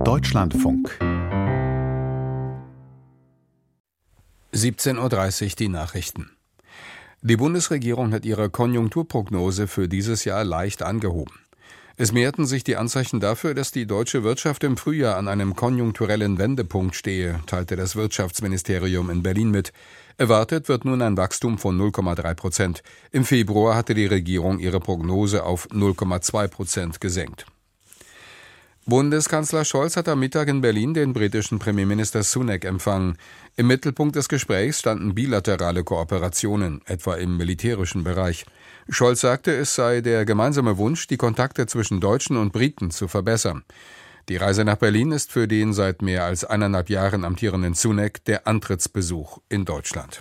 Deutschlandfunk 17:30 Uhr die Nachrichten. Die Bundesregierung hat ihre Konjunkturprognose für dieses Jahr leicht angehoben. Es mehrten sich die Anzeichen dafür, dass die deutsche Wirtschaft im Frühjahr an einem konjunkturellen Wendepunkt stehe, teilte das Wirtschaftsministerium in Berlin mit. Erwartet wird nun ein Wachstum von 0,3%. Im Februar hatte die Regierung ihre Prognose auf 0,2% gesenkt. Bundeskanzler Scholz hat am Mittag in Berlin den britischen Premierminister Sunak empfangen. Im Mittelpunkt des Gesprächs standen bilaterale Kooperationen, etwa im militärischen Bereich. Scholz sagte, es sei der gemeinsame Wunsch, die Kontakte zwischen Deutschen und Briten zu verbessern. Die Reise nach Berlin ist für den seit mehr als 1,5 Jahren amtierenden Sunak der Antrittsbesuch in Deutschland.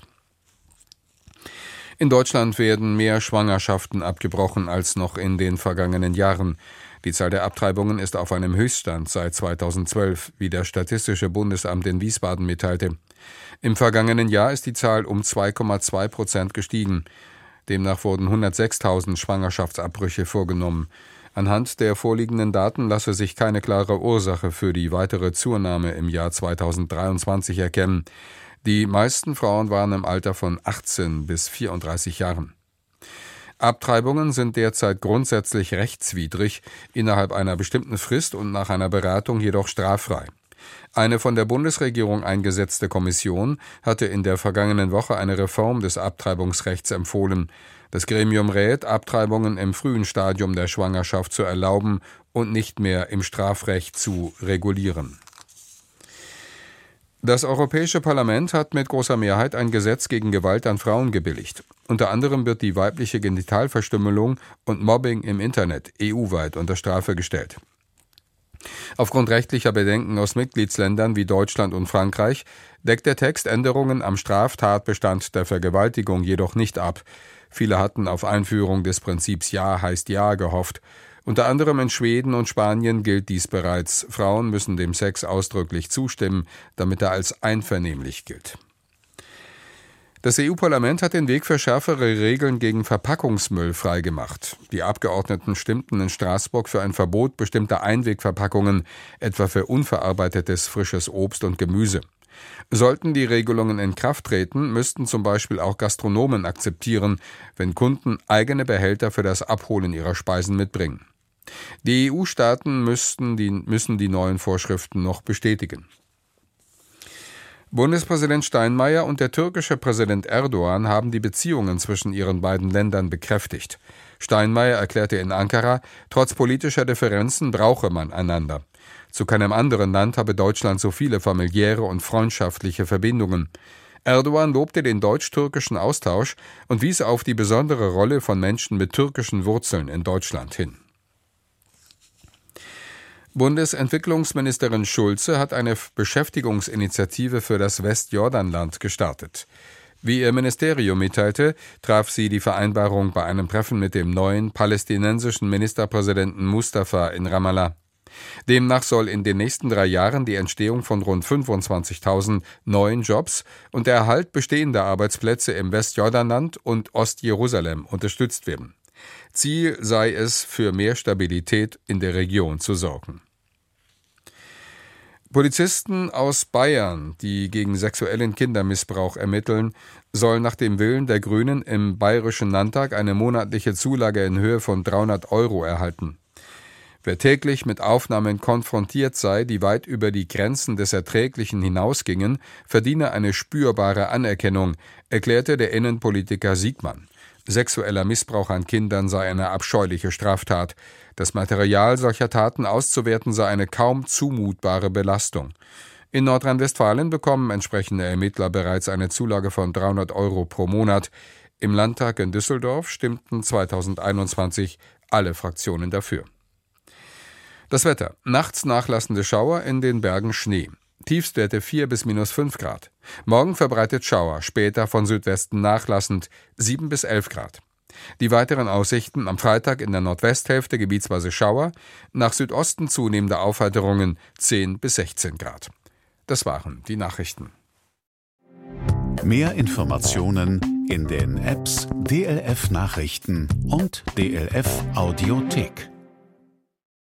In Deutschland werden mehr Schwangerschaften abgebrochen als noch in den vergangenen Jahren. Die Zahl der Abtreibungen ist auf einem Höchststand seit 2012, wie das Statistische Bundesamt in Wiesbaden mitteilte. Im vergangenen Jahr ist die Zahl um 2,2% gestiegen. Demnach wurden 106.000 Schwangerschaftsabbrüche vorgenommen. Anhand der vorliegenden Daten lasse sich keine klare Ursache für die weitere Zunahme im Jahr 2023 erkennen. Die meisten Frauen waren im Alter von 18 bis 34 Jahren. Abtreibungen sind derzeit grundsätzlich rechtswidrig, innerhalb einer bestimmten Frist und nach einer Beratung jedoch straffrei. Eine von der Bundesregierung eingesetzte Kommission hatte in der vergangenen Woche eine Reform des Abtreibungsrechts empfohlen. Das Gremium rät, Abtreibungen im frühen Stadium der Schwangerschaft zu erlauben und nicht mehr im Strafrecht zu regulieren. Das Europäische Parlament hat mit großer Mehrheit ein Gesetz gegen Gewalt an Frauen gebilligt. Unter anderem wird die weibliche Genitalverstümmelung und Mobbing im Internet EU-weit unter Strafe gestellt. Aufgrund rechtlicher Bedenken aus Mitgliedsländern wie Deutschland und Frankreich deckt der Text Änderungen am Straftatbestand der Vergewaltigung jedoch nicht ab. Viele hatten auf Einführung des Prinzips Ja heißt Ja gehofft. Unter anderem in Schweden und Spanien gilt dies bereits. Frauen müssen dem Sex ausdrücklich zustimmen, damit er als einvernehmlich gilt. Das EU-Parlament hat den Weg für schärfere Regeln gegen Verpackungsmüll freigemacht. Die Abgeordneten stimmten in Straßburg für ein Verbot bestimmter Einwegverpackungen, etwa für unverarbeitetes frisches Obst und Gemüse. Sollten die Regelungen in Kraft treten, müssten zum Beispiel auch Gastronomen akzeptieren, wenn Kunden eigene Behälter für das Abholen ihrer Speisen mitbringen. Die EU-Staaten müssen die neuen Vorschriften noch bestätigen. Bundespräsident Steinmeier und der türkische Präsident Erdogan haben die Beziehungen zwischen ihren beiden Ländern bekräftigt. Steinmeier erklärte in Ankara, trotz politischer Differenzen brauche man einander. Zu keinem anderen Land habe Deutschland so viele familiäre und freundschaftliche Verbindungen. Erdogan lobte den deutsch-türkischen Austausch und wies auf die besondere Rolle von Menschen mit türkischen Wurzeln in Deutschland hin. Bundesentwicklungsministerin Schulze hat eine Beschäftigungsinitiative für das Westjordanland gestartet. Wie ihr Ministerium mitteilte, traf sie die Vereinbarung bei einem Treffen mit dem neuen palästinensischen Ministerpräsidenten Mustafa in Ramallah. Demnach soll in den nächsten 3 Jahren die Entstehung von rund 25.000 neuen Jobs und der Erhalt bestehender Arbeitsplätze im Westjordanland und Ostjerusalem unterstützt werden. Ziel sei es, für mehr Stabilität in der Region zu sorgen. Polizisten aus Bayern, die gegen sexuellen Kindermissbrauch ermitteln, sollen nach dem Willen der Grünen im Bayerischen Landtag eine monatliche Zulage in Höhe von 300 € erhalten. Wer täglich mit Aufnahmen konfrontiert sei, die weit über die Grenzen des Erträglichen hinausgingen, verdiene eine spürbare Anerkennung, erklärte der Innenpolitiker Siegmann. Sexueller Missbrauch an Kindern sei eine abscheuliche Straftat. Das Material solcher Taten auszuwerten sei eine kaum zumutbare Belastung. In Nordrhein-Westfalen bekommen entsprechende Ermittler bereits eine Zulage von 300 € pro Monat. Im Landtag in Düsseldorf stimmten 2021 alle Fraktionen dafür. Das Wetter. Nachts nachlassende Schauer, in den Bergen Schnee. Tiefstwerte 4 bis -5 Grad. Morgen verbreitet Schauer, später von Südwesten nachlassend 7 bis 11 Grad. Die weiteren Aussichten: am Freitag in der Nordwesthälfte gebietsweise Schauer, nach Südosten zunehmende Aufheiterungen 10 bis 16 Grad. Das waren die Nachrichten. Mehr Informationen in den Apps DLF Nachrichten und DLF Audiothek.